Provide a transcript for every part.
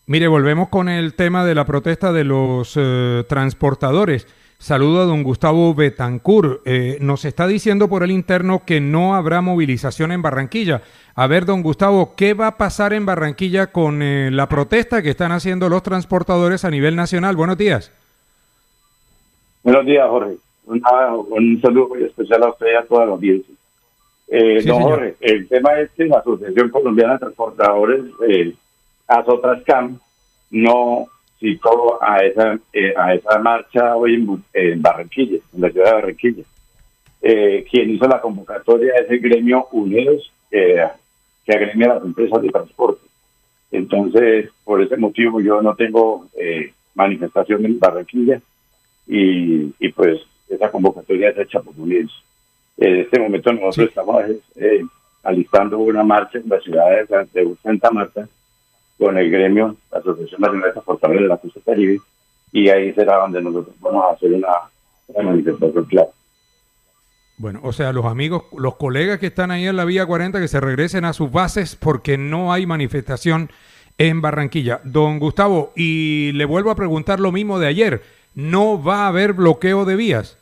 Mire, volvemos con el tema de la protesta de los transportadores. Saludo a don Gustavo Betancur. Nos está diciendo por el interno que no habrá movilización en Barranquilla. A ver, don Gustavo, ¿qué va a pasar en Barranquilla con la protesta que están haciendo los transportadores a nivel nacional? Buenos días. Buenos días, Jorge. Un saludo muy especial a usted y a toda la audiencia. Sí, Don señor. Jorge, el tema es que la Asociación Colombiana de Transportadores, ASOTRASCAM, no citó a esa marcha hoy en Barranquilla, en la ciudad de Barranquilla. Quien hizo la convocatoria es el gremio Unidos, que agremia a las empresas de transporte. Entonces, por ese motivo yo no tengo manifestación en Barranquilla y pues esa convocatoria es hecha por Unidos. En este momento nosotros Sí. estamos alistando una marcha en la ciudad de Santa Marta con el gremio, la Asociación Nacional de Transportadores de la Costa Caribe, y ahí será donde nosotros vamos a hacer una manifestación clara. Bueno, o sea, los amigos, los colegas que están ahí en la Vía 40 que se regresen a sus bases porque no hay manifestación en Barranquilla. Don Gustavo, y le vuelvo a preguntar lo mismo de ayer, ¿no va a haber bloqueo de vías?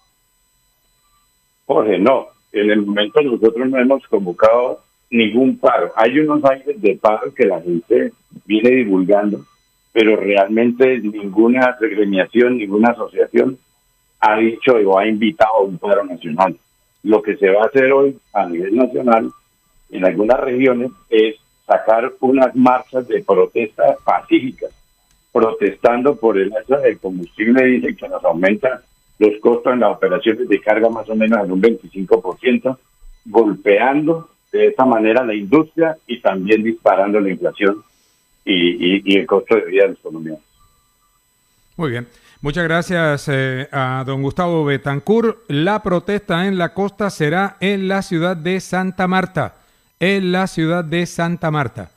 Jorge, no, en el momento nosotros no hemos convocado ningún paro. Hay unos aires de paro que la gente viene divulgando, pero realmente ninguna agremiación, ninguna asociación ha dicho o ha invitado a un paro nacional. Lo que se va a hacer hoy a nivel nacional, en algunas regiones, es sacar unas marchas de protesta pacíficas, protestando por el alza del combustible, dicen que nos aumenta los costos en las operaciones de carga más o menos en un 25%, golpeando de esa manera la industria y también disparando la inflación y el costo de vida de los colombianos. Muy bien. Muchas gracias a don Gustavo Betancur. La protesta en la costa será en la ciudad de Santa Marta. En la ciudad de Santa Marta.